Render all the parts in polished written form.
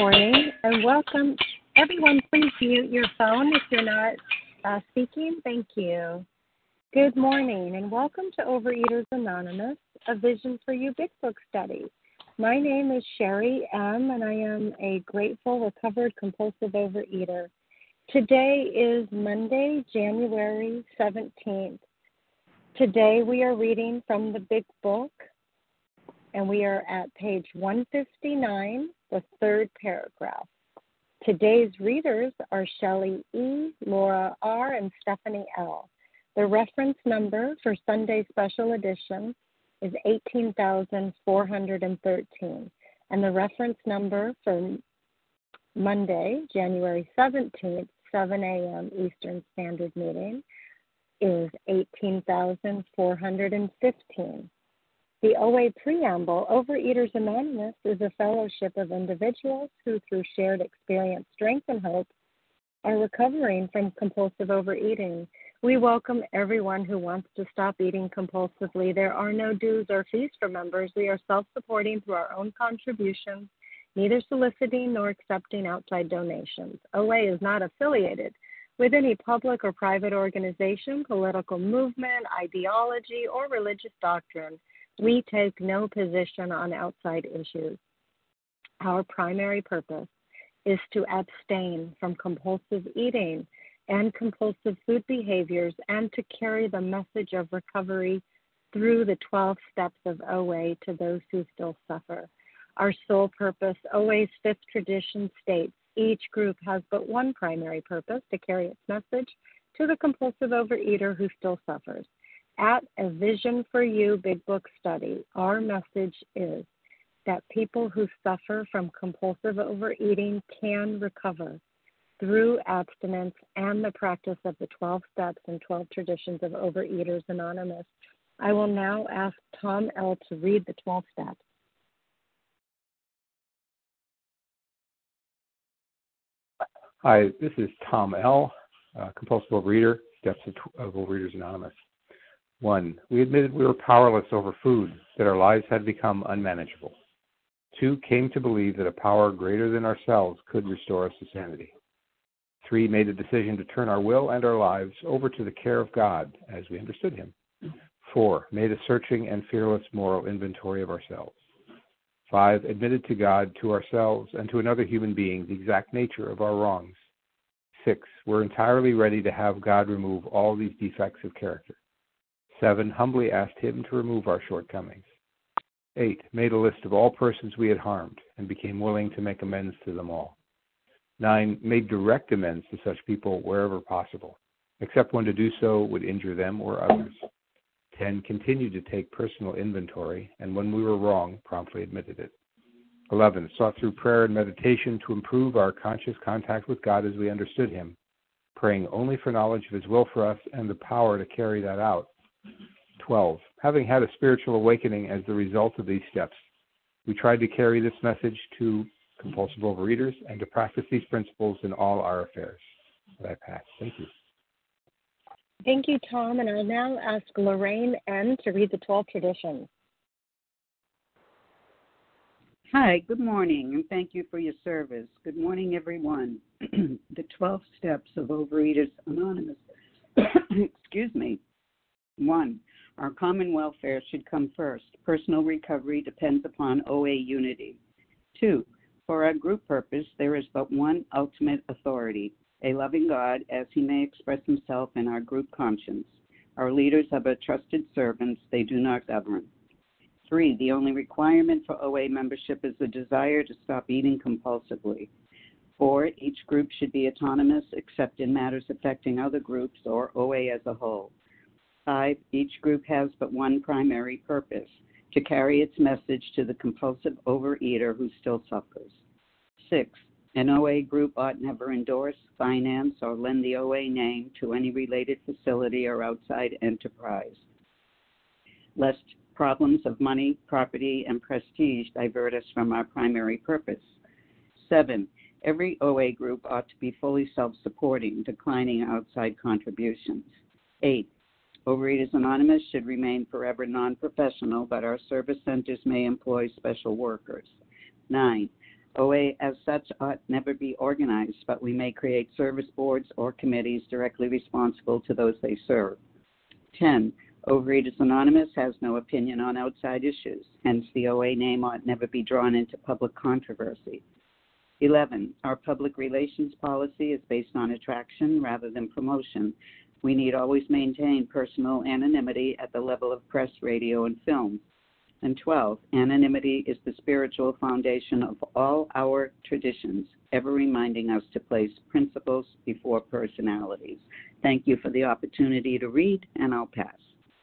morning and welcome. Everyone, please mute your phone if you're not speaking. Thank you. Good morning and welcome to Overeaters Anonymous, a Vision for You Big Book study. My name is Sherry M., and I am a grateful, recovered, compulsive overeater. Today is Monday, January 17th. Today we are reading from the Big Book, and we are at page 159, the third paragraph. Today's readers are Shelley E., Laura R., and Stephanie L. The reference number for Sunday Special Edition is 18,413, and the reference number for Monday, January 17th, 7 a.m. Eastern Standard Meeting is 18,415. The OA Preamble, Overeaters Anonymous, is a fellowship of individuals who, through shared experience, strength, and hope, are recovering from compulsive overeating. We welcome everyone who wants to stop eating compulsively. There are no dues or fees for members. We are self-supporting through our own contributions, neither soliciting nor accepting outside donations. OA is not affiliated with any public or private organization, political movement, ideology, or religious doctrine. We take no position on outside issues. Our primary purpose is to abstain from compulsive eating and compulsive food behaviors and to carry the message of recovery through the 12 steps of OA to those who still suffer. Our sole purpose, OA's fifth tradition states, each group has but one primary purpose, to carry its message to the compulsive overeater who still suffers. At A Vision for You Big Book study, our message is that people who suffer from compulsive overeating can recover through abstinence and the practice of the 12 steps and 12 traditions of Overeaters Anonymous. I will now ask Tom L. to read the 12 steps. Hi, this is Tom L., compulsive overeater, Steps of Overeaters Anonymous. 1. We admitted we were powerless over food, that our lives had become unmanageable. 2. Came to believe that a power greater than ourselves could restore us to sanity. 3. Made a decision to turn our will and our lives over to the care of God as we understood Him. 4. Made a searching and fearless moral inventory of ourselves. 5. Admitted to God, to ourselves, and to another human being the exact nature of our wrongs. 6. We're entirely ready to have God remove all these defects of character. 7. Humbly asked Him to remove our shortcomings. 8. Made a list of all persons we had harmed and became willing to make amends to them all. 9. Made direct amends to such people wherever possible, except when to do so would injure them or others. 10. Continued to take personal inventory, and when we were wrong, promptly admitted it. 11. Sought through prayer and meditation to improve our conscious contact with God as we understood Him, praying only for knowledge of His will for us and the power to carry that out. 12. Having had a spiritual awakening as the result of these steps, we tried to carry this message to compulsive overeaters and to practice these principles in all our affairs. I pass. Thank you. Thank you, Tom, and I'll now ask Lorraine N. to read the 12 traditions. Hi, good morning, and thank you for your service. Good morning, everyone. The 12 steps of Overeaters Anonymous. Excuse me. 1. Our common welfare should come first. Personal recovery depends upon OA unity. 2. For our group purpose, there is but one ultimate authority, a loving God as He may express Himself in our group conscience. Our leaders are but trusted servants, they do not govern. 3. The only requirement for OA membership is the desire to stop eating compulsively. 4. Each group should be autonomous except in matters affecting other groups or OA as a whole. 5. Each group has but one primary purpose, to carry its message to the compulsive overeater who still suffers. 6. An OA group ought never endorse, finance, or lend the OA name to any related facility or outside enterprise, lest problems of money, property, and prestige divert us from our primary purpose. 7. Every OA group ought to be fully self-supporting, declining outside contributions. 8. Overeaters Anonymous should remain forever non-professional, but our service centers may employ special workers. 9. OA as such ought never be organized, but we may create service boards or committees directly responsible to those they serve. 10. Overeaters Anonymous has no opinion on outside issues, hence the OA name ought never be drawn into public controversy. 11. Our public relations policy is based on attraction rather than promotion. We need always maintain personal anonymity at the level of press, radio, and film. And 12. Anonymity is the spiritual foundation of all our traditions, ever reminding us to place principles before personalities. Thank you for the opportunity to read, and I'll pass.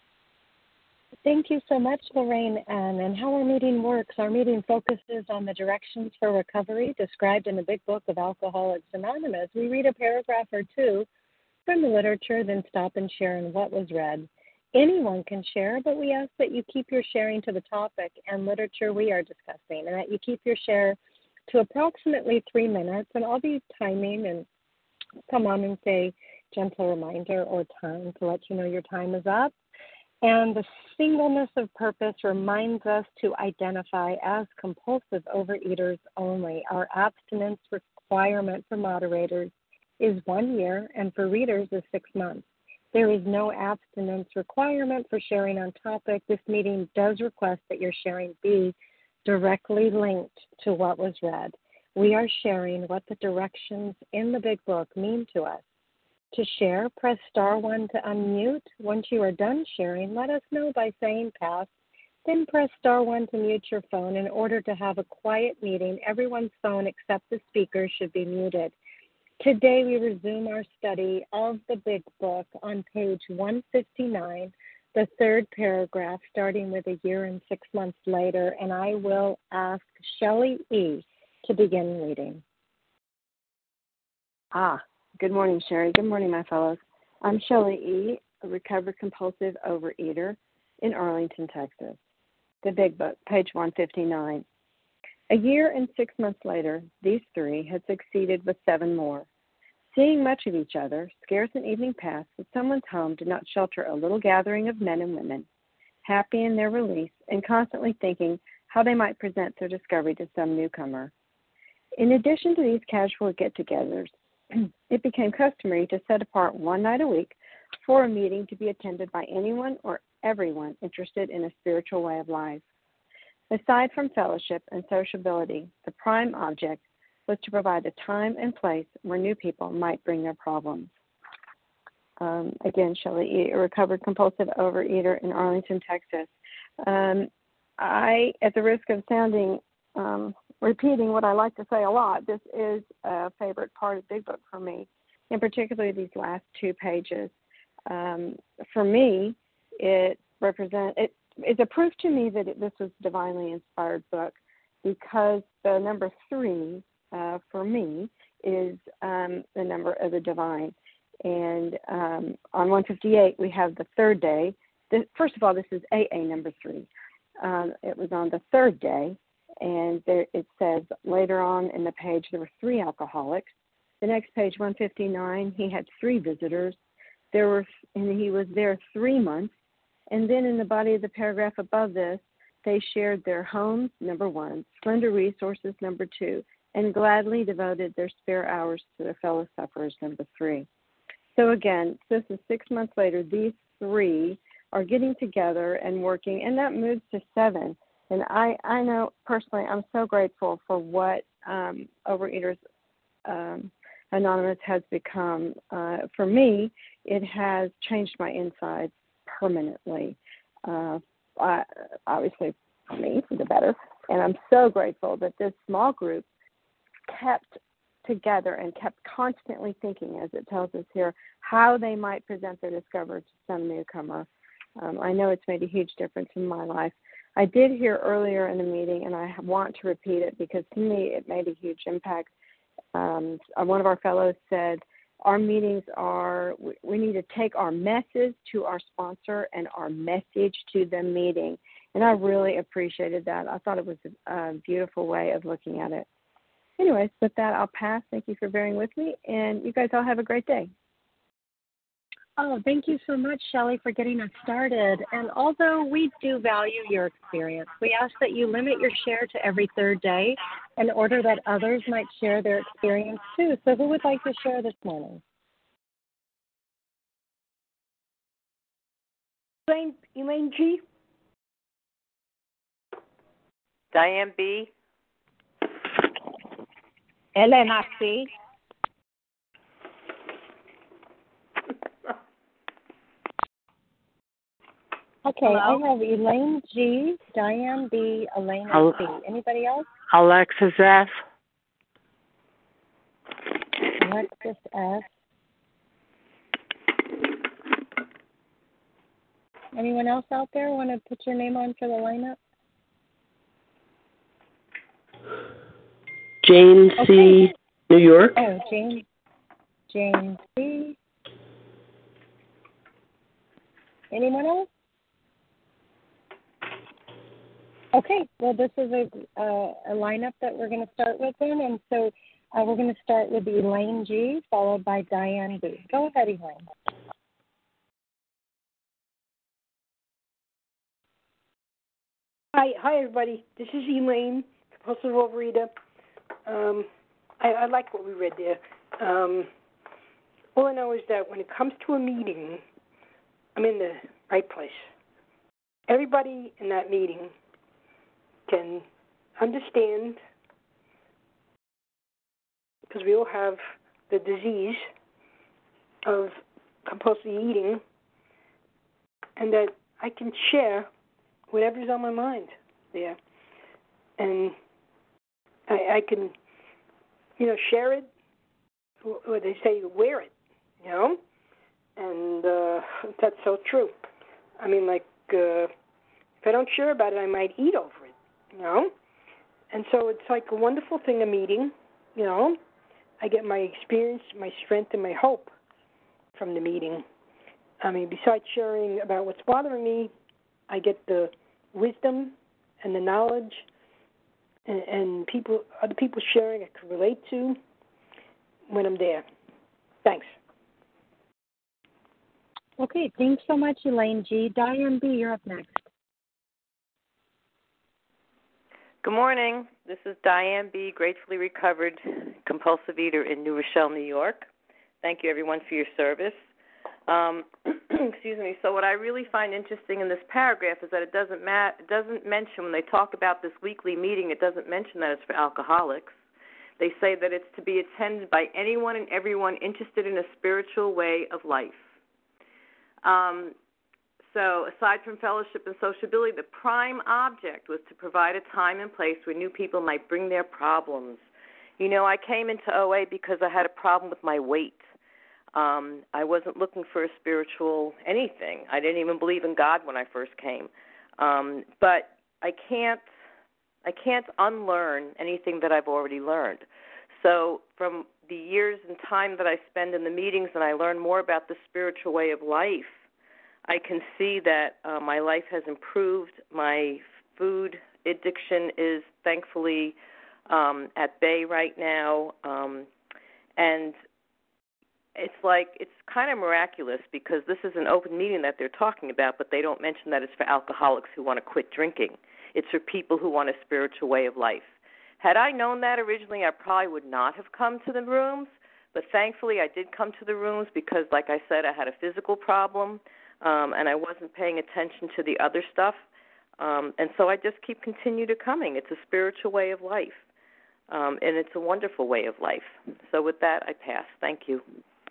Thank you so much, Lorraine Ann. And how our meeting works. Our meeting focuses on the directions for recovery described in the Big Book of Alcoholics Anonymous. We read a paragraph or two from the literature, then stop and share in what was read. Anyone can share, but we ask that you keep your sharing to the topic and literature we are discussing, and that you keep your share to approximately 3 minutes, and I'll be timing and come on and say gentle reminder or time to let you know your time is up. And the singleness of purpose reminds us to identify as compulsive overeaters only. Our abstinence requirement for moderators is 1 year, and for readers is 6 months. There is no abstinence requirement for sharing on topic. This meeting does request that your sharing be directly linked to what was read. We are sharing what the directions in the Big Book mean to us. To share, press *1 to unmute. Once you are done sharing, let us know by saying pass. Then press *1 to mute your phone. In order to have a quiet meeting, everyone's phone except the speaker should be muted. Today we resume our study of the Big Book on page 159, the third paragraph, starting with 1 year and 6 months later, and I will ask Shelley E. to begin reading. Good morning, Sherry. Good morning, my fellows. I'm Shelley E., a recovered compulsive overeater in Arlington, Texas. The Big Book, page 159. 1 year and 6 months later, these three had succeeded with 7 more. Seeing much of each other, scarce an evening passed that someone's home did not shelter a little gathering of men and women, happy in their release and constantly thinking how they might present their discovery to some newcomer. In addition to these casual get-togethers, it became customary to set apart 1 night a week for a meeting to be attended by anyone or everyone interested in a spiritual way of life. Aside from fellowship and sociability, the prime object was to provide a time and place where new people might bring their problems. Again, Shelley E., a recovered compulsive overeater in Arlington, Texas. I, at the risk of sounding, repeating what I like to say a lot, this is a favorite part of the Big Book for me, and particularly these last 2 pages. For me, it's a proof to me that this was a divinely inspired book, because the number 3 for me is the number of the divine. And on 158, we have the third day. First of all, this is AA number 3. It was on the third day, and it says later on in the page there were 3 alcoholics. The next page, 159, he had 3 visitors. And he was there 3 months. And then in the body of the paragraph above this, they shared their homes, number 1, slender resources, number 2, and gladly devoted their spare hours to their fellow sufferers, number 3. So again, this is 6 months later, these 3 are getting together and working, and that moves to 7. And I know personally I'm so grateful for what Overeaters Anonymous has become. For me, it has changed my insides permanently. Obviously, for me, for the better. And I'm so grateful that this small group kept together and kept constantly thinking, as it tells us here, how they might present their discovery to some newcomer. I know it's made a huge difference in my life. I did hear earlier in the meeting, and I want to repeat it because to me it made a huge impact. One of our fellows said, our meetings we need to take our message to our sponsor and our message to the meeting. And I really appreciated that. I thought it was a beautiful way of looking at it. Anyways, with that, I'll pass. Thank you for bearing with me, and you guys all have a great day. Oh, thank you so much, Shelley, for getting us started. And although we do value your experience, we ask that you limit your share to every third day in order that others might share their experience too. So who would like to share this morning? Elaine G. Diane B. Elena C. Okay, Hello? I have Elaine G, Diane B, Elena C. Anybody else? Alexis F. Alexis F. Anyone else out there want to put your name on for the lineup? Jane C. Okay. New York. Oh, Jane C. Anyone else? Okay, well, this is a lineup that we're going to start with then, and so we're going to start with Elaine G, followed by Diane B. Go ahead, Elaine. Hi, everybody. This is Elaine, compulsive overeater. I like what we read there. All I know is that when it comes to a meeting, I'm in the right place. Everybody in that meeting can understand, because we all have the disease of compulsive eating, and that I can share whatever's on my mind there. And I can, share it, or they say wear it, and that's so true. I mean, like, if I don't share about it, I might eat over it, And so it's like a wonderful thing, a meeting, I get my experience, my strength, and my hope from the meeting. I mean, besides sharing about what's bothering me, I get the wisdom and the knowledge and other people sharing I can relate to when I'm there. Thanks. Okay, thanks so much, Elaine G. Diane B., you're up next. Good morning. This is Diane B., gratefully recovered compulsive eater in New Rochelle, New York. Thank you, everyone, for your service. Excuse me. So what I really find interesting in this paragraph is that it doesn't mention, when they talk about this weekly meeting, it doesn't mention that it's for alcoholics. They say that it's to be attended by anyone and everyone interested in a spiritual way of life. So aside from fellowship and sociability, the prime object was to provide a time and place where new people might bring their problems. I came into OA because I had a problem with my weight. I wasn't looking for a spiritual anything. I didn't even believe in God when I first came. But I can't unlearn anything that I've already learned. So from the years and time that I spend in the meetings and I learn more about the spiritual way of life, I can see that my life has improved. My food addiction is thankfully at bay right now. And it's kind of miraculous because this is an open meeting that they're talking about, but they don't mention that it's for alcoholics who want to quit drinking. It's for people who want a spiritual way of life. Had I known that originally, I probably would not have come to the rooms, but thankfully I did come to the rooms because, like I said, I had a physical problem, and I wasn't paying attention to the other stuff, and so I just continue to coming. It's a spiritual way of life, and it's a wonderful way of life. So with that, I pass. Thank you.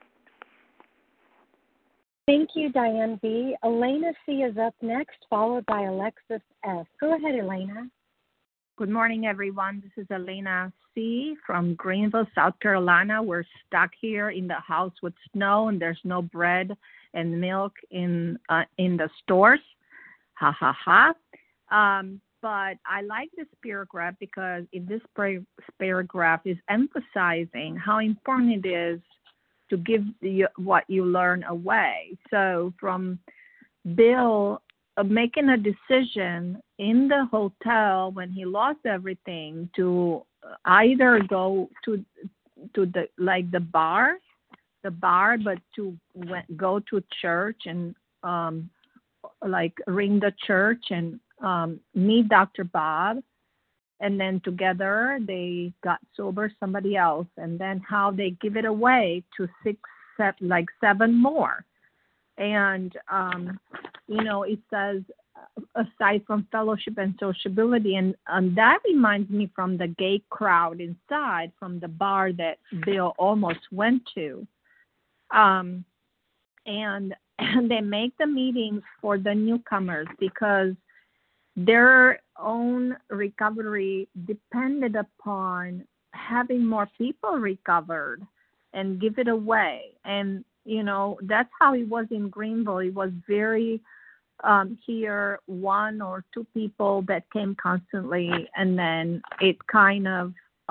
Thank you, Diane B. Elena C. is up next, followed by Alexis S. Go ahead, Elena. Good morning, everyone. This is Elena C. from Greenville, South Carolina. We're stuck here in the house with snow, and there's no bread and milk in the stores. Ha, ha, ha. But I like this paragraph because in this paragraph is emphasizing how important it is to give what you learn away. So from Bill making a decision in the hotel when he lost everything to either go to the bar, the bar, but to go to church and like ring the church and meet Dr. Bob. And then together they got sober somebody else, and then how they give it away to seven more. And, it says, aside from fellowship and sociability, and that reminds me from the gay crowd inside, from the bar that Bill almost went to. And they make the meetings for the newcomers because their own recovery depended upon having more people recovered and give it away. And, that's how it was in Greenville. It was very here, one or two people that came constantly, and then it kind of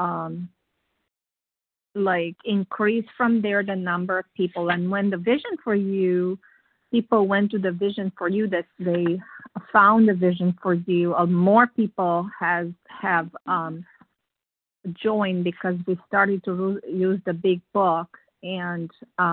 increased from there, the number of people. And when the Vision for You, people went to the Vision for You, that they found the Vision for You, more people have joined because we started to use the big book. And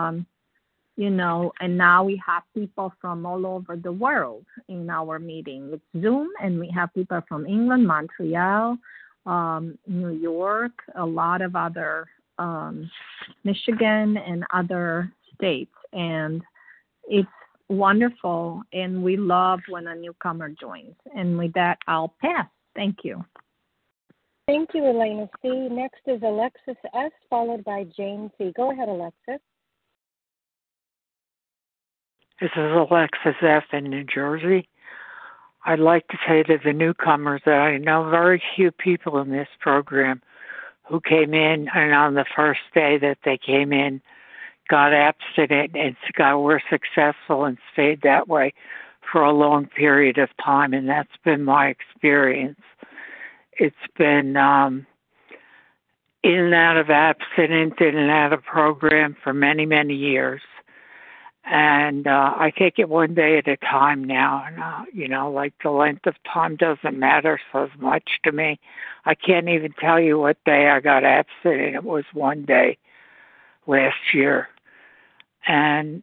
and now we have people from all over the world in our meeting. It's Zoom, and we have people from England, Montreal, New York, a lot of other, Michigan and other states. And it's wonderful, and we love when a newcomer joins. And with that, I'll pass. Thank you. Thank you, Elena C. Next is Alexis S., followed by Jane C. Go ahead, Alexis. This is Alexis F. in New Jersey. I'd like to say to the newcomers that I know very few people in this program who came in, and on the first day that they came in, got abstinent and were successful and stayed that way for a long period of time, and that's been my experience. It's been in and out of abstinence, in and out of program for many, many years. And I take it one day at a time now. And, the length of time doesn't matter so much to me. I can't even tell you what day I got abstinent. It was one day last year. And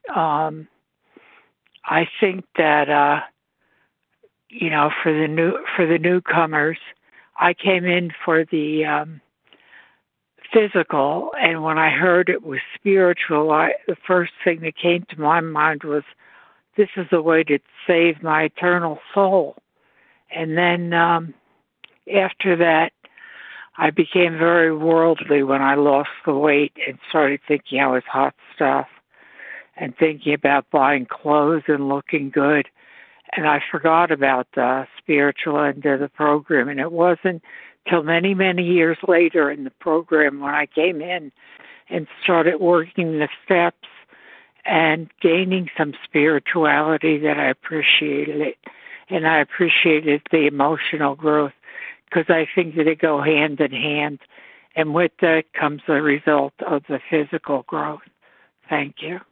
I think that, for the newcomers, I came in for the physical, and when I heard it was spiritual, the first thing that came to my mind was, this is the way to save my eternal soul. And then after that, I became very worldly when I lost the weight and started thinking I was hot stuff and thinking about buying clothes and looking good. And I forgot about the spiritual end of the program. And it wasn't till many, many years later in the program when I came in and started working the steps and gaining some spirituality that I appreciated it. And I appreciated the emotional growth because I think that they go hand in hand. And with that comes the result of the physical growth. Thank you.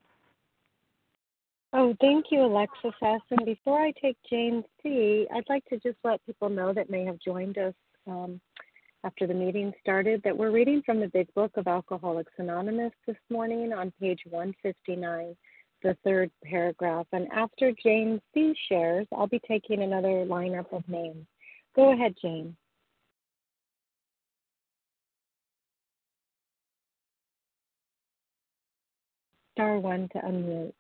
Oh, thank you, Alexis S. And before I take Jane C., I'd like to just let people know that may have joined us after the meeting started that we're reading from the Big Book of Alcoholics Anonymous this morning on page 159, the third paragraph. And after Jane C. shares, I'll be taking another lineup of names. Go ahead, Jane. Star 1 to unmute.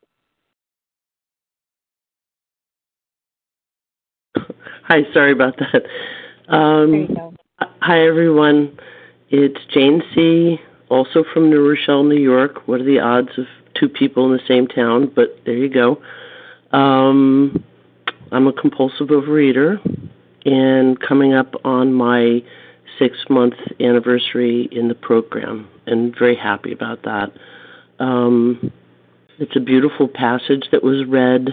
Hi, sorry about that. There you go. Hi, everyone. It's Jane C., also from New Rochelle, New York. What are the odds of two people in the same town? But there you go. I'm a compulsive overeater, and coming up on my 6-month anniversary in the program, and very happy about that. It's a beautiful passage that was read.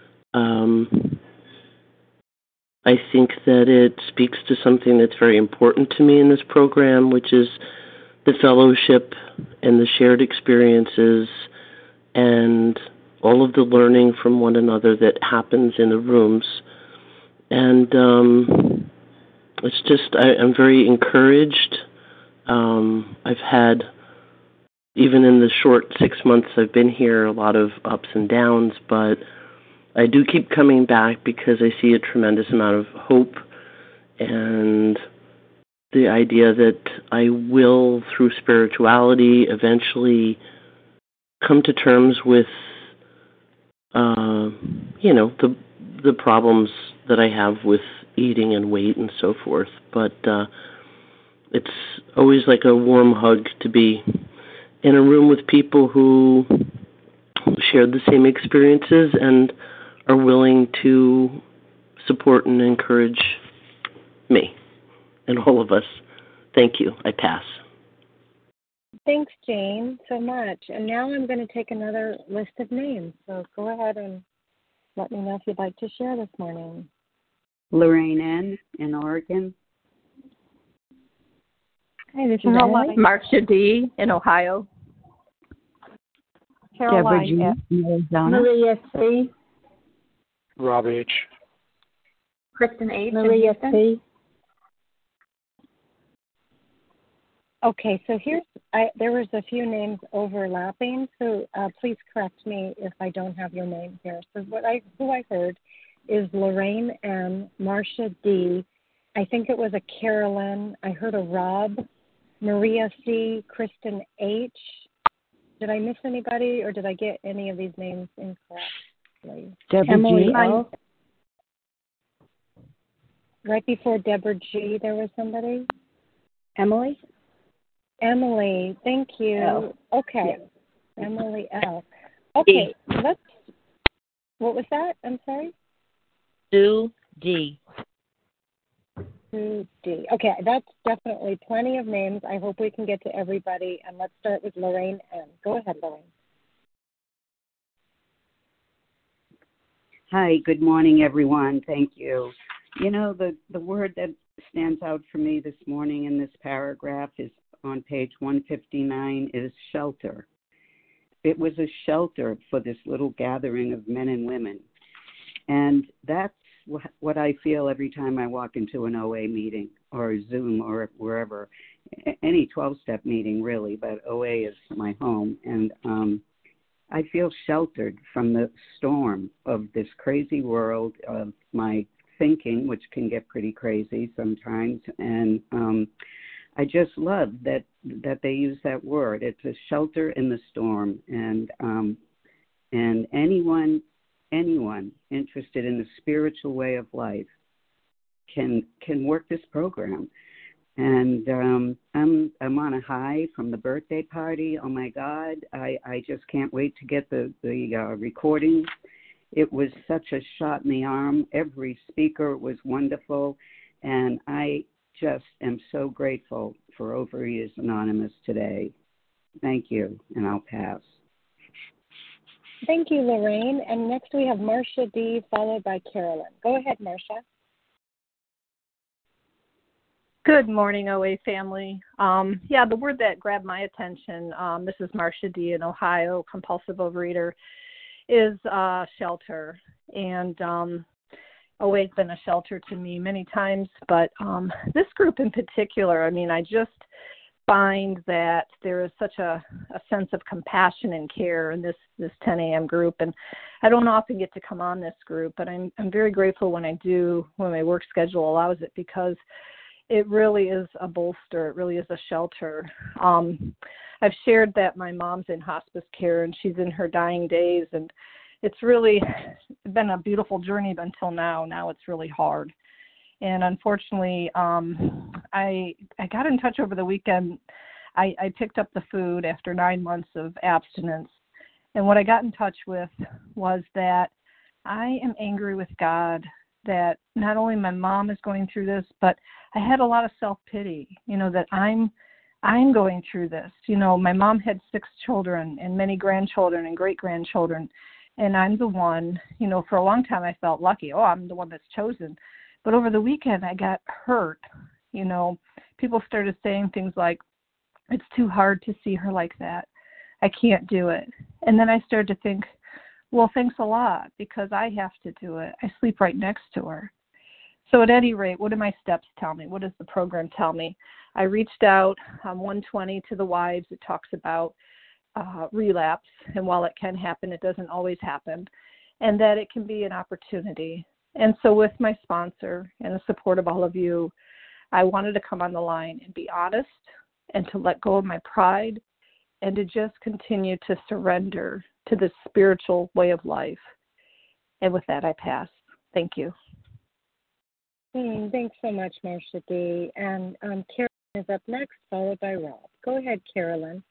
I think that it speaks to something that's very important to me in this program, which is the fellowship and the shared experiences and all of the learning from one another that happens in the rooms. And it's just, I'm very encouraged. I've had even in the short 6 months I've been here, a lot of ups and downs, but I do keep coming back because I see a tremendous amount of hope and the idea that I will, through spirituality, eventually come to terms with, the problems that I have with eating and weight and so forth. But it's always like a warm hug to be in a room with people who shared the same experiences and are willing to support and encourage me and all of us. Thank you. I pass. Thanks, Jane, so much. And now I'm going to take another list of names. So go ahead and let me know if you'd like to share this morning. Lorraine N. in Oregon. Hi, this is Caroline. Marcia D. in Ohio. Caroline G. F. in Arizona. Maria C. Rob H. Kristen H. Maria C. Okay, so there was a few names overlapping, so please correct me if I don't have your name here. So who I heard is Lorraine M., Marcia D., I think it was a Carolyn, I heard a Rob, Maria C., Kristen H. Did I miss anybody, or did I get any of these names incorrectly? Emily L. Right before Deborah G., there was somebody? Emily, thank you. L. Okay. Yes. Emily L. Okay, what was that? I'm sorry? Sue D. Sue D. Okay, that's definitely plenty of names. I hope we can get to everybody, and let's start with Lorraine M. Go ahead, Lorraine. Hi, good morning, everyone. Thank you. The word that stands out for me this morning in this paragraph is on page 159 is shelter. It was a shelter for this little gathering of men and women. And that's what I feel every time I walk into an OA meeting or Zoom or wherever, any 12-step meeting really, but OA is my home. And I feel sheltered from the storm of this crazy world of my thinking, which can get pretty crazy sometimes. And I just love that they use that word. It's a shelter in the storm, and anyone interested in the spiritual way of life can work this program. And I'm on a high from the birthday party. Oh my God, I just can't wait to get the recordings. It was such a shot in the arm. Every speaker was wonderful, and I just am so grateful for Overeaters Anonymous today. Thank you, and I'll pass. Thank you, Lorraine. And next we have Marcia D., followed by Carolyn. Go ahead, Marcia. Good morning, OA family. The word that grabbed my attention, this is Marcia D. in Ohio, compulsive overeater, is shelter. And OA's been a shelter to me many times, but this group in particular, I just find that there is such a sense of compassion and care in this 10 a.m. group. And I don't often get to come on this group, but I'm very grateful when I do, when my work schedule allows it, because it really is a bolster. It really is a shelter. I've shared that my mom's in hospice care and she's in her dying days, and it's really been a beautiful journey until now. Now it's really hard. And unfortunately, I got in touch over the weekend. I picked up the food after 9 months of abstinence. And what I got in touch with was that I am angry with God that not only my mom is going through this, but I had a lot of self-pity, that I'm going through this. My mom had 6 children and many grandchildren and great-grandchildren. And I'm the one, for a long time I felt lucky. Oh, I'm the one that's chosen. But over the weekend I got hurt. People started saying things like, it's too hard to see her like that. I can't do it. And then I started to think, well, thanks a lot, because I have to do it. I sleep right next to her. So at any rate, what do my steps tell me? What does the program tell me? I reached out on 120 to the wives. It talks about relapse. And while it can happen, it doesn't always happen. And that it can be an opportunity. And so with my sponsor and the support of all of you, I wanted to come on the line and be honest and to let go of my pride and to just continue to surrender to this spiritual way of life. And with that, I pass. Thank you. Thanks so much, Marcia D. And Carolyn is up next, followed by Rob. Go ahead, Carolyn.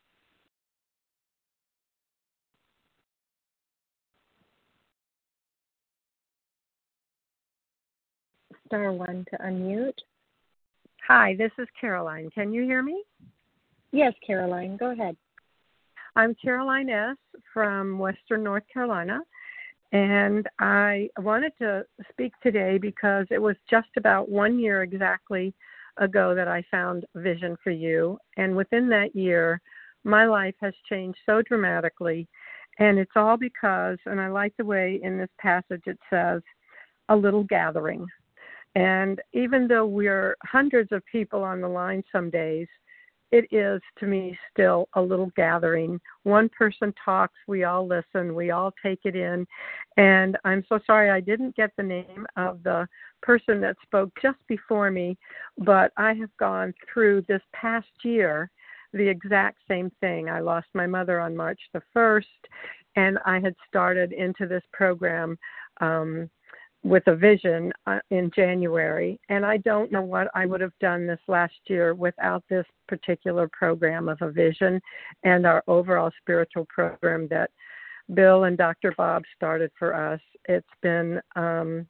Star 1 to unmute. Hi, this is Caroline. Can you hear me? Yes, Caroline. Go ahead. I'm Caroline S. from Western North Carolina, and I wanted to speak today because it was just about 1 year exactly ago that I found Vision for You, and within that year, my life has changed so dramatically, and it's all because, and I like the way in this passage it says, a little gathering. And even though we're hundreds of people on the line some days, it is, to me, still a little gathering. One person talks, we all listen, we all take it in. And I'm so sorry I didn't get the name of the person that spoke just before me, but I have gone through this past year the exact same thing. I lost my mother on March the 1st, and I had started into this program with a vision in January, and I don't know what I would have done this last year without this particular program of a vision and our overall spiritual program that Bill and Dr. Bob started for us. It's been an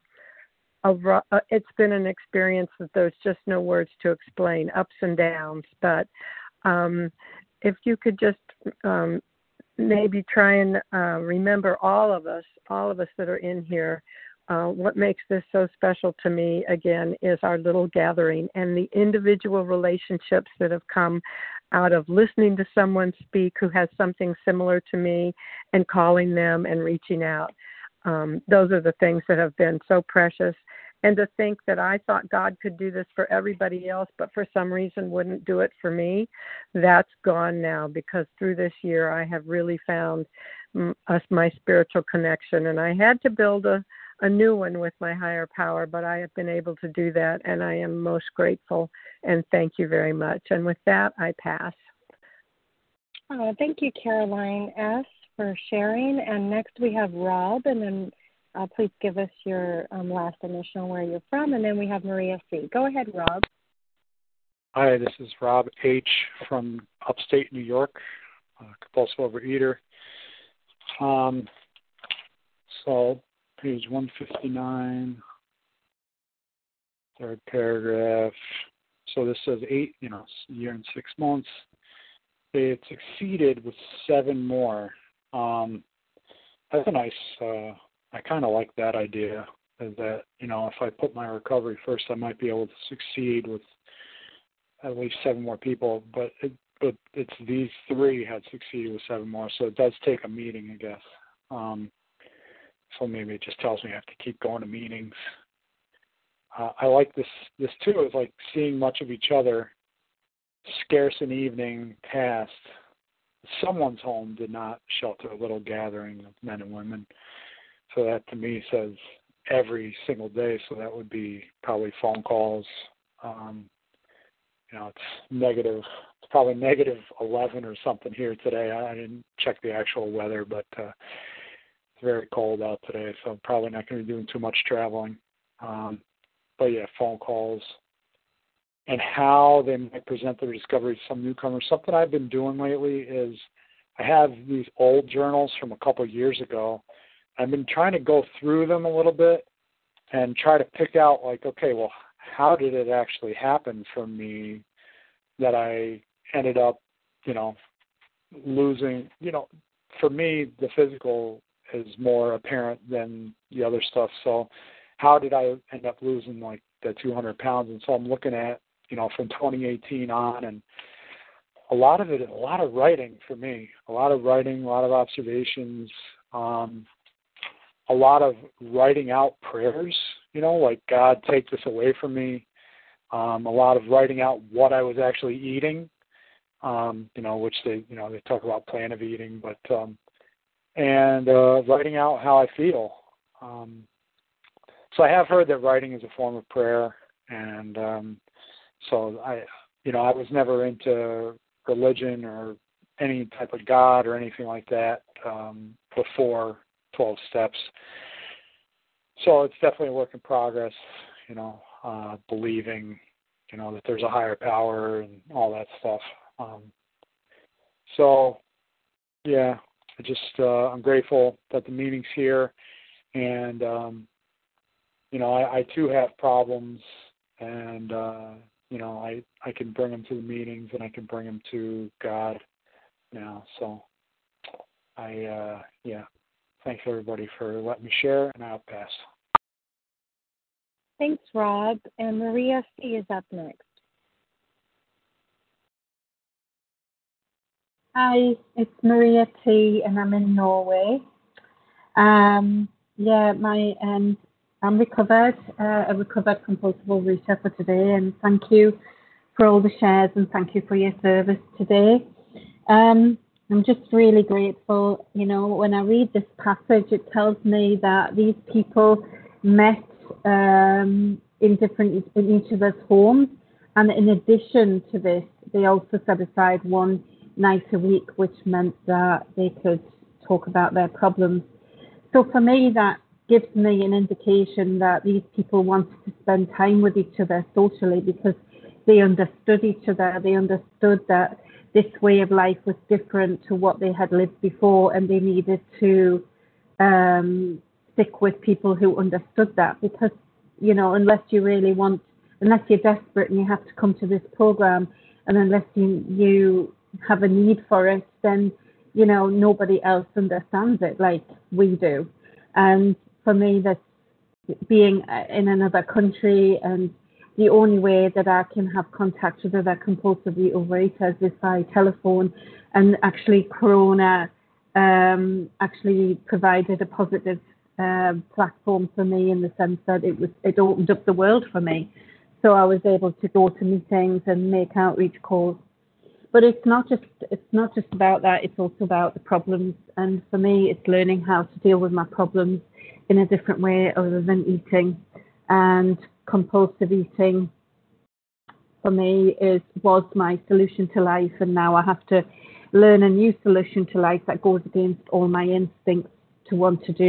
experience that there's just no words to explain, ups and downs. But if you could just maybe try and remember all of us that are in here. What makes this so special to me, again, is our little gathering and the individual relationships that have come out of listening to someone speak who has something similar to me and calling them and reaching out. Those are the things that have been so precious. And to think that I thought God could do this for everybody else, but for some reason wouldn't do it for me, that's gone now, because through this year I have really found my spiritual connection. And I had to build a new one with my higher power, but I have been able to do that, and I am most grateful, and thank you very much. And with that, I pass. Thank you, Caroline S., for sharing. And next we have Rob, and then please give us your last initial, where you're from, and then we have Maria C. Go ahead, Rob. Hi, this is Rob H. from upstate New York, compulsive overeater. So page 159, third paragraph. So this says 8, a year and 6 months. They had succeeded with 7 more. That's a nice, I kind of like that idea, that, if I put my recovery first, I might be able to succeed with at least 7 more people. But it's these 3 had succeeded with 7 more, so it does take a meeting, I guess. So maybe it just tells me I have to keep going to meetings. I like this too, is like seeing much of each other. Scarce an evening passed. Someone's home did not shelter a little gathering of men and women. So that to me says every single day. So that would be probably phone calls. It's negative. It's probably negative 11 or something here today. I didn't check the actual weather, but it's very cold out today, so I'm probably not going to be doing too much traveling. But yeah, phone calls. And how they might present their discoveries to some newcomers. Something I've been doing lately is I have these old journals from a couple of years ago. I've been trying to go through them a little bit and try to pick out, like, okay, well, how did it actually happen for me that I ended up, losing, for me, the physical is more apparent than the other stuff. So how did I end up losing like the 200 pounds? And so I'm looking at, from 2018 on, and a lot of writing for me, a lot of writing, a lot of observations, a lot of writing out prayers, like, God, take this away from me. A lot of writing out what I was actually eating, which they talk about plan of eating, but and writing out how I feel. So I have heard that writing is a form of prayer, and so I was never into religion or any type of God or anything like that before 12 steps. So it's definitely a work in progress, believing, that there's a higher power and all that stuff. So, yeah, I'm grateful that the meeting's here, and I too have problems, and I can bring them to the meetings, and I can bring them to God now. So thanks everybody for letting me share, and I'll pass. Thanks, Rob. And Maria C. is up next. Hi, it's Maria T. and I'm in Norway. I'm recovered, a recovered compulsive overeater for today, and thank you for all the shares and thank you for your service today. I'm just really grateful. When I read this passage, it tells me that these people met in each other's homes, and in addition to this, they also set aside one night a week, which meant that they could talk about their problems. So for me, that gives me an indication that these people wanted to spend time with each other socially because they understood each other. They understood that this way of life was different to what they had lived before, and they needed to stick with people who understood that because, unless you're desperate and you have to come to this program, and unless you have a need for it, then, nobody else understands it like we do. And for me, that's being in another country, and the only way that I can have contact with other compulsively overeaters is by telephone. And actually, Corona actually provided a positive platform for me in the sense that it opened up the world for me. So I was able to go to meetings and make outreach calls. But it's not just about that. It's also about the problems. And for me, it's learning how to deal with my problems in a different way other than eating. And compulsive eating for me was my solution to life, and now I have to learn a new solution to life that goes against all my instincts to want to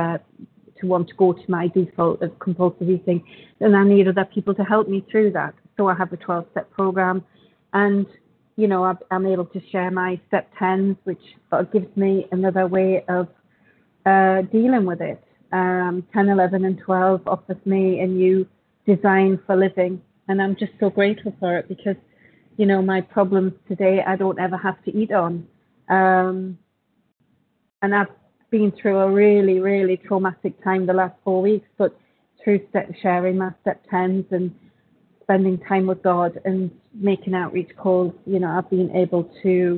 go to my default of compulsive eating. And I need other people to help me through that. So I have a 12-step program, and I'm able to share my step 10s, which gives me another way of dealing with it. 10, 11, and 12 offers me a new design for living, and I'm just so grateful for it because, my problems today I don't ever have to eat on. And I've been through a really, really traumatic time the last 4 weeks, but through sharing my step 10s and spending time with God and making outreach calls, I've been able to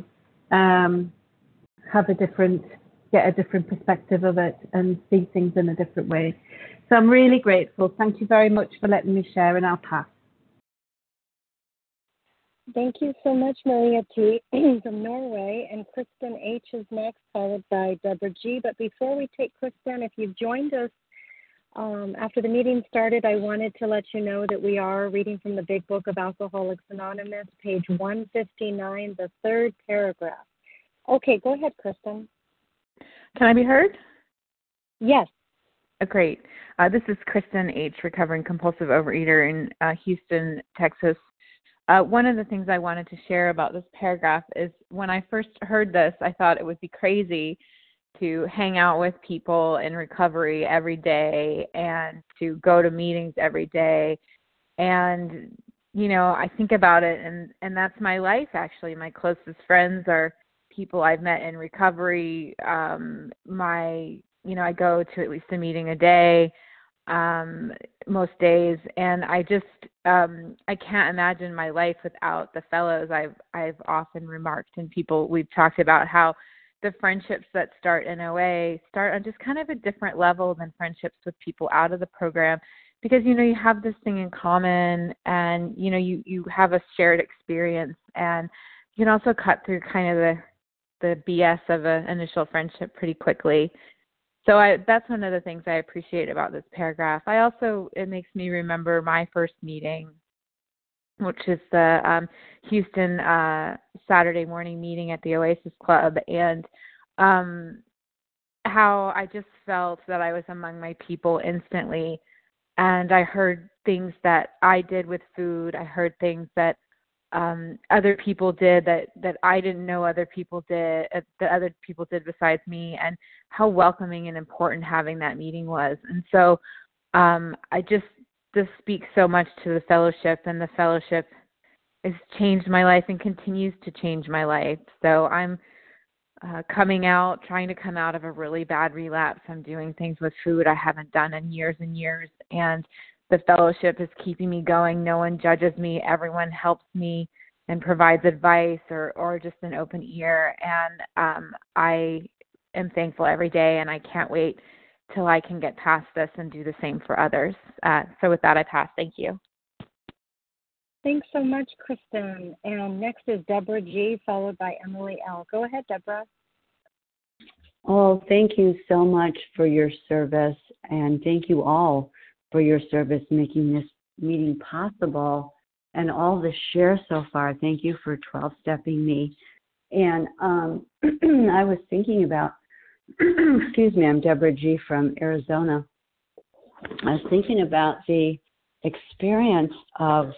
get a different perspective of it and see things in a different way. So I'm really grateful. Thank you very much for letting me share, and I'll pass. Thank you so much, Maria T. from Norway, and Kristen H. is next, followed by Deborah G. But before we take Kristen, if you've joined us after the meeting started, I wanted to let you know that we are reading from the Big Book of Alcoholics Anonymous, page 159, the third paragraph. Okay, go ahead, Kristen. Can I be heard? Yes. Great. This is Kristen H., recovering compulsive overeater in Houston, Texas. One of the things I wanted to share about this paragraph is when I first heard this, I thought it would be crazy to hang out with people in recovery every day and to go to meetings every day. And, I think about it, and that's my life, actually. My closest friends are people I've met in recovery. I go to at least a meeting a day, most days, and I can't imagine my life without the fellows. I've often remarked, and we've talked about how the friendships that start in OA start on just kind of a different level than friendships with people out of the program, because you have this thing in common, and you have a shared experience, and you can also cut through kind of the BS of an initial friendship pretty quickly. So that's one of the things I appreciate about this paragraph. It makes me remember my first meeting, which is the Houston Saturday morning meeting at the Oasis Club, and how I just felt that I was among my people instantly. And I heard things that I did with food. I heard things that other people did that I didn't know other people did, that other people did besides me, and how welcoming and important having that meeting was. And so this speaks so much to the fellowship, and the fellowship has changed my life and continues to change my life. So I'm trying to come out of a really bad relapse. I'm doing things with food I haven't done in years and years, and the fellowship is keeping me going. No one judges me. Everyone helps me and provides advice or just an open ear. And I am thankful every day, and I can't wait till I can get past this and do the same for others. So with that, I pass. Thank you. Thanks so much, Kristen. And next is Deborah G., followed by Emily L. Go ahead, Deborah. Oh, thank you so much for your service, and thank you all for your service making this meeting possible and all the share so far. Thank you for 12-stepping me. And I was thinking about, excuse me, I'm Deborah G. from Arizona. I was thinking about the experience of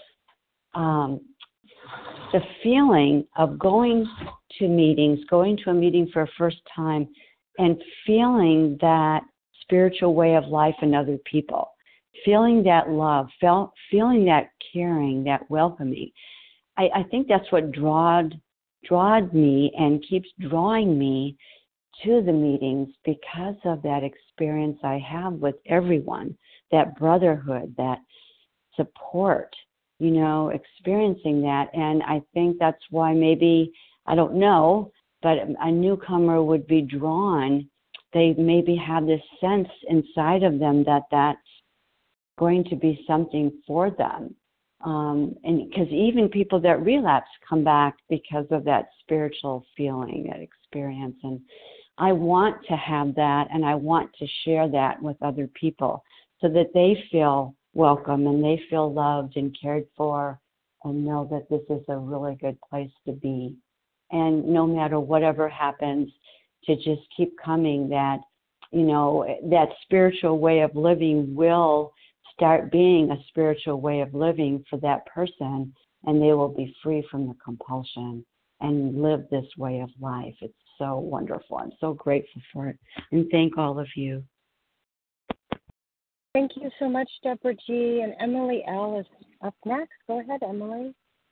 the feeling of going to a meeting for a first time and feeling that spiritual way of life in other people, feeling that love, feeling that caring, that welcoming. I think that's what drawed me and keeps drawing me to the meetings, because of that experience I have with everyone, that brotherhood, that support, experiencing that. And I think that's why maybe, I don't know, but a newcomer would be drawn. They maybe have this sense inside of them that that's going to be something for them. And because even people that relapse come back because of that spiritual feeling, that experience. And I want to have that, and I want to share that with other people so that they feel welcome and they feel loved and cared for, and know that this is a really good place to be. And no matter whatever happens, to just keep coming, that, that spiritual way of living will start being a spiritual way of living for that person, and they will be free from the compulsion and live this way of life. It's so wonderful. I'm so grateful for it. And thank all of you. Thank you so much, Deborah G. And Emily L. is up next. Go ahead, Emily.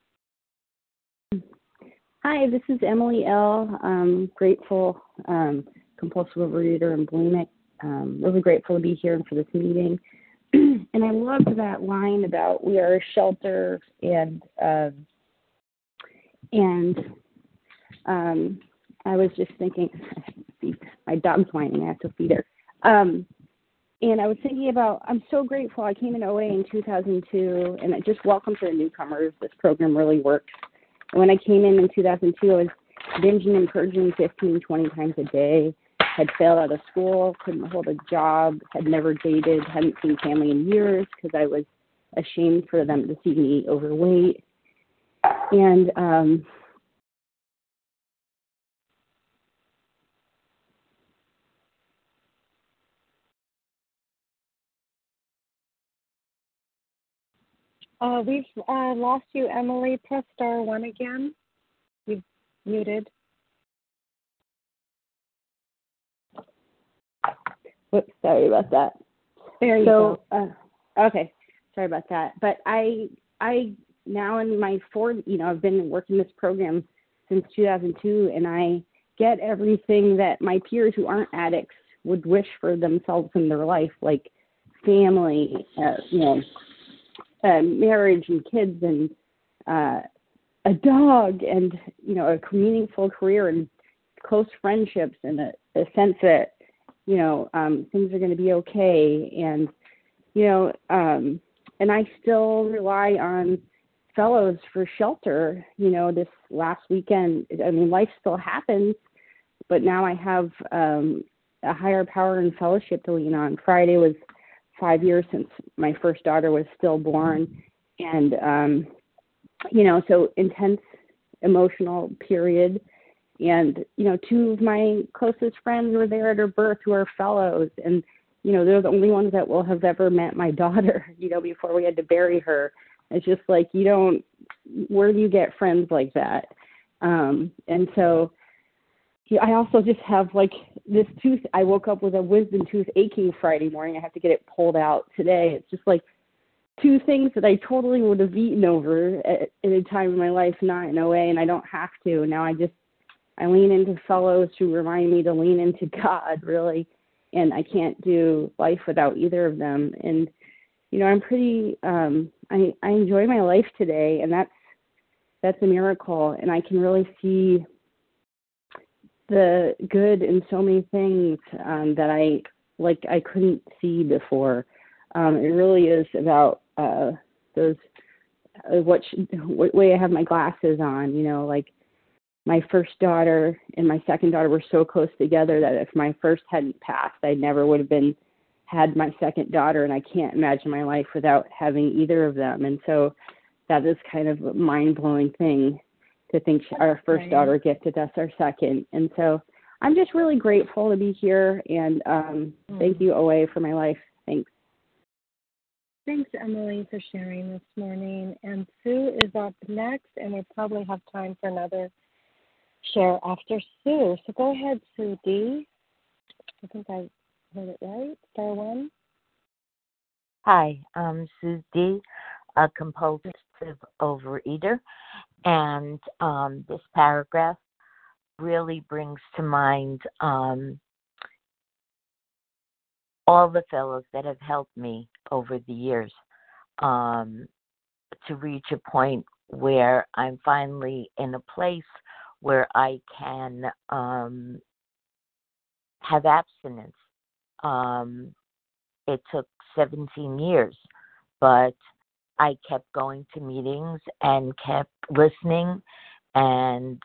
Hi, this is Emily L. Grateful, compulsive overeater and bulimic. Really grateful to be here for this meeting. And I loved that line about we are a shelter, and I was just thinking, my dog's whining, I have to feed her. And I was thinking about, I'm so grateful. I came in OA in 2002, and I just welcome to the newcomers. This program really works. And when I came in 2002, I was binging and purging 15, 20 times a day, had failed out of school, couldn't hold a job, had never dated, hadn't seen family in years because I was ashamed for them to see me overweight. And We've lost you, Emily. Press star 1 again. You've muted. Whoops, sorry about that. There you go. Okay, sorry about that. But I now in my I've been working this program since 2002, and I get everything that my peers who aren't addicts would wish for themselves in their life, like family, marriage and kids and a dog and, a meaningful career and close friendships and a sense that, things are going to be okay. And, and I still rely on fellows for shelter, this last weekend. I mean, life still happens, but now I have a higher power and fellowship to lean on. Friday was 5 years since my first daughter was stillborn, and so intense emotional period. And two of my closest friends were there at her birth who are fellows, and they're the only ones that will have ever met my daughter, before we had to bury her. It's just like, where do you get friends like that? And so I also just have like this tooth. I woke up with a wisdom tooth aching Friday morning. I have to get it pulled out today. It's just like two things that I totally would have eaten over at a time in my life, not in OA, and I don't have to. Now I lean into fellows who remind me to lean into God, really, and I can't do life without either of them. And, I'm pretty, I enjoy my life today, and that's a miracle, and I can really see the good in so many things that I couldn't see before. It really is about what way I have my glasses on, like my first daughter and my second daughter were so close together that if my first hadn't passed, I never would have had my second daughter, and I can't imagine my life without having either of them. And so that is kind of a mind-blowing thing to think our first daughter gifted us our second. And so I'm just really grateful to be here, and thank you, OA, for my life. Thanks. Thanks, Emily, for sharing this morning. And Sue is up next, and we probably have time for another share after Sue. So go ahead, Sue D. I think I heard it right. Star one. Hi, I'm Sue D., a compulsive overeater, and this paragraph really brings to mind all the fellows that have helped me over the years to reach a point where I'm finally in a place where I can have abstinence. It took 17 years, but I kept going to meetings and kept listening and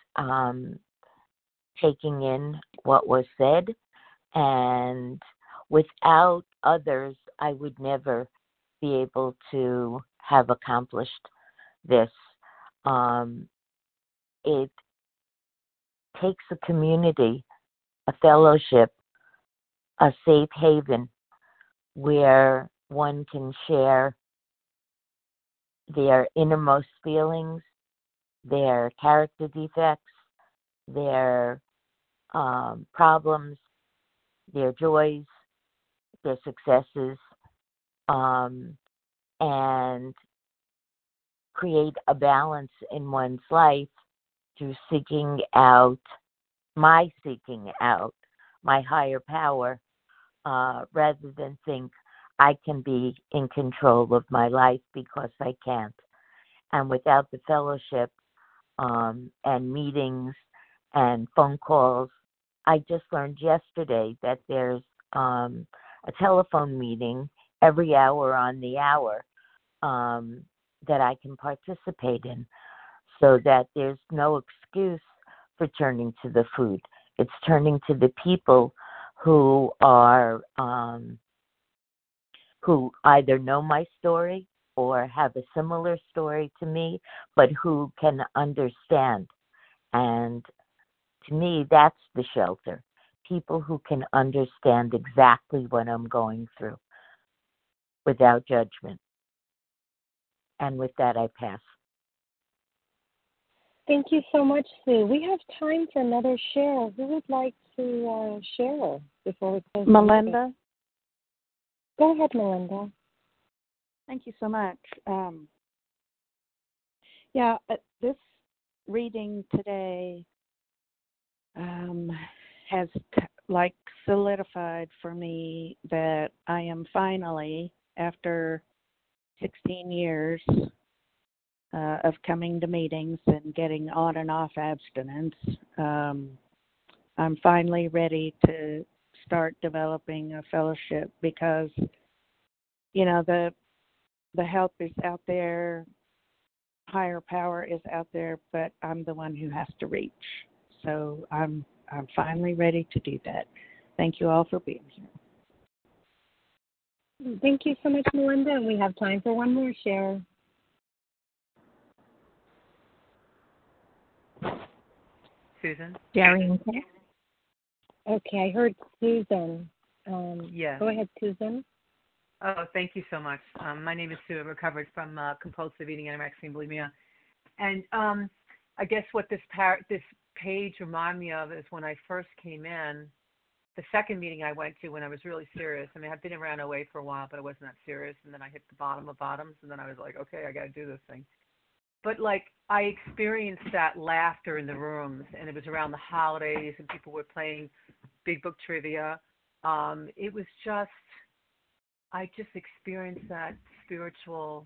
taking in what was said. And without others, I would never be able to have accomplished this. It takes a community, a fellowship, a safe haven where one can share their innermost feelings, their character defects, their problems, their joys, their successes, and create a balance in one's life through seeking out my higher power, rather than think I can be in control of my life, because I can't. And without the fellowship and meetings and phone calls, I just learned yesterday that there's a telephone meeting every hour on the hour that I can participate in, so that there's no excuse for turning to the food. It's turning to the people who are who either know my story or have a similar story to me, but who can understand. And to me, that's the shelter. People who can understand exactly what I'm going through without judgment. And with that, I pass. Thank you so much, Sue. We have time for another share. Who would like to share before we close? Melinda? Go ahead, Melinda. Thank you so much. This reading today has solidified for me that I am finally, after 16 years of coming to meetings and getting on and off abstinence, I'm finally ready to start developing a fellowship, because the help is out there higher power is out there, but I'm the one who has to reach. So I'm finally ready to do that. Thank you all for being here. Thank you so much, Melinda. And we have time for one more share. Susan? Darian. Okay, I heard Susan. Yeah. Go ahead, Susan. Oh, thank you so much. My name is Sue. I'm recovered from compulsive eating, anorexia, and bulimia. And I guess what this page reminded me of is when I first came in, the second meeting I went to when I was really serious. I mean, I've been around OA for a while, but I wasn't that serious. And then I hit the bottom of bottoms, and then I was like, okay, I got to do this thing. But, like, I experienced that laughter in the rooms, and it was around the holidays, and people were playing Big Book trivia. It was just, I just experienced that spiritual,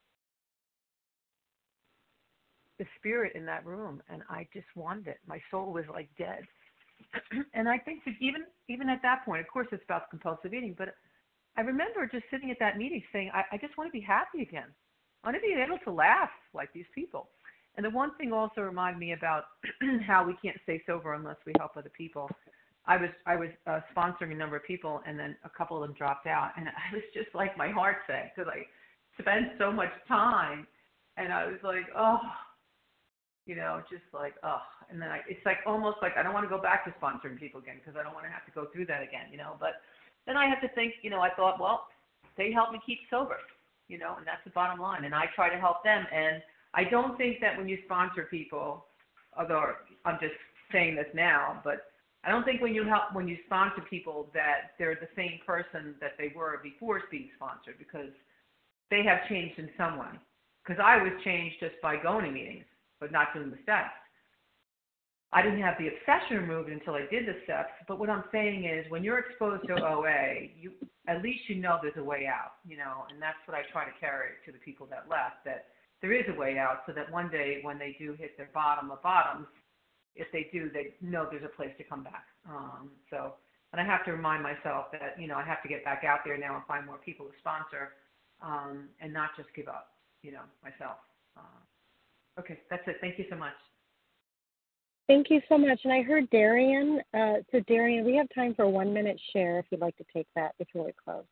the spirit in that room, and I just wanted it. My soul was, like, dead. And I think that even at that point, of course it's about compulsive eating, but I remember just sitting at that meeting saying, I just want to be happy again. I want to be able to laugh like these people. And the one thing also reminded me about how we can't stay sober unless we help other people. I was sponsoring a number of people, and then a couple of them dropped out, and I was just like, my heart sank because I spent so much time, and I was like, oh, you know, just like, oh. And then it's like almost like I don't want to go back to sponsoring people again because I don't want to have to go through that again, you know. But then I had to think, you know, I thought, well, they helped me keep sober, you know, and that's the bottom line. And I try to help them. And I don't think that when you sponsor people, although I'm just saying this now, but I don't think when you sponsor people that they're the same person that they were before being sponsored, because they have changed in some way. Because I was changed just by going to meetings, but not doing the steps. I didn't have the obsession removed until I did the steps. But what I'm saying is, when you're exposed to OA, at least you know there's a way out, you know, and that's what I try to carry to the people that left, that there is a way out, so that one day when they do hit their bottom of bottoms, if they do, they know there's a place to come back. And I have to remind myself that, you know, I have to get back out there now and find more people to sponsor, and not just give up, you know, myself. Okay, that's it. Thank you so much. Thank you so much. And I heard Darian. So, Darian, we have time for a 1 minute share if you'd like to take that before we close.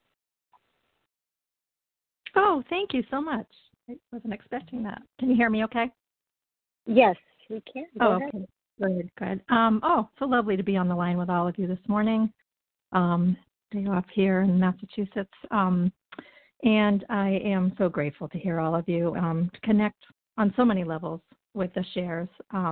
Oh, thank you so much. I wasn't expecting that. Can you hear me okay? Yes, we can. Go ahead. Okay. Good. So lovely to be on the line with all of you this morning. Day off here in Massachusetts. And I am so grateful to hear all of you, to connect on so many levels with the shares.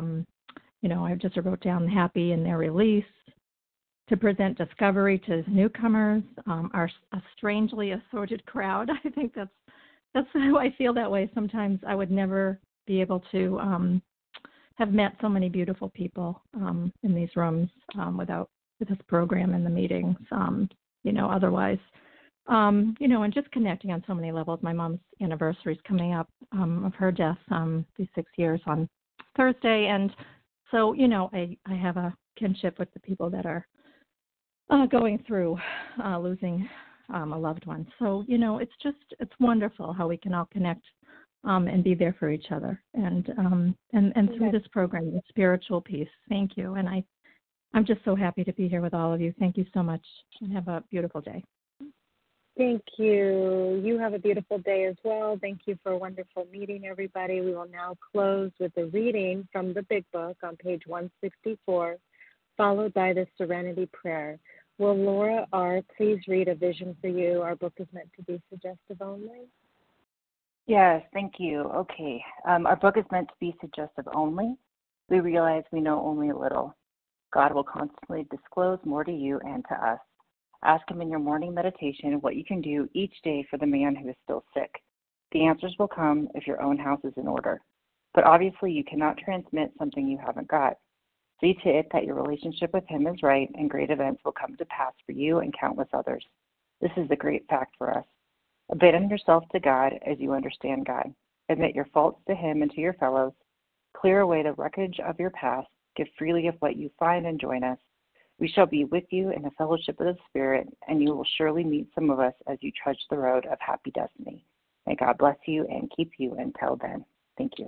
You know, I just wrote down happy in their release, to present discovery to newcomers, a strangely assorted crowd. I think that's how I feel that way. Sometimes I would never be able to have met so many beautiful people in these rooms without this program and the meetings, you know, otherwise. You know, and just connecting on so many levels. My mom's anniversary is coming up of her death, these 6 years on Thursday. And so, you know, I have a kinship with the people that are going through losing a loved one. So, you know, it's wonderful how we can all connect and be there for each other. And through this program, the spiritual piece. Thank you. And I'm just so happy to be here with all of you. Thank you so much, and have a beautiful day. Thank you. You have a beautiful day as well. Thank you for a wonderful meeting, everybody. We will now close with a reading from the Big Book on page 164, followed by the Serenity Prayer. Will Laura R. please read A Vision for You? Our book is meant to be suggestive only. Yes, thank you. Okay. Our book is meant to be suggestive only. We realize we know only a little. God will constantly disclose more to you and to us. Ask him in your morning meditation what you can do each day for the man who is still sick. The answers will come if your own house is in order. But obviously you cannot transmit something you haven't got. See to it that your relationship with him is right, and great events will come to pass for you and countless others. This is the great fact for us. Abandon yourself to God as you understand God. Admit your faults to him and to your fellows. Clear away the wreckage of your past. Give freely of what you find and join us. We shall be with you in the fellowship of the Spirit, and you will surely meet some of us as you trudge the road of happy destiny. May God bless you and keep you until then. Thank you.